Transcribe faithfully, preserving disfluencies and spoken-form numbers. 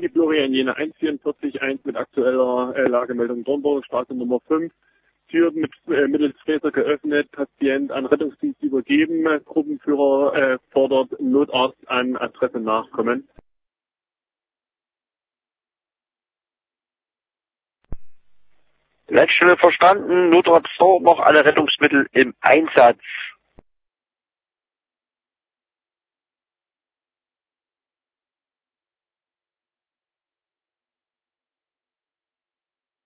City Florian Jena eins vier vier eins mit aktueller äh, Lagemeldung Dornburg, Straße Nummer fünf. Tür mit äh, mittels Fräser geöffnet, Patient an Rettungsdienst übergeben, Gruppenführer äh, fordert Notarzt an Adresse nachkommen. Leitstelle verstanden, Notarzt dort, noch alle Rettungsmittel im Einsatz.